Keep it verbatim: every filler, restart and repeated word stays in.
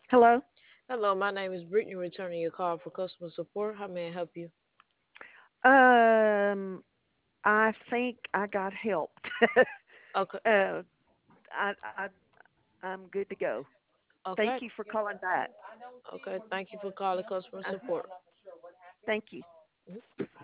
Hello. Hello, my name is Brittany, returning your call for customer support. How may I help you? Um, I think I got helped. Okay, uh, I, I, I'm good to go. Thank okay, you for calling back. okay. Thank you for calling customer Uh, support. Thank you.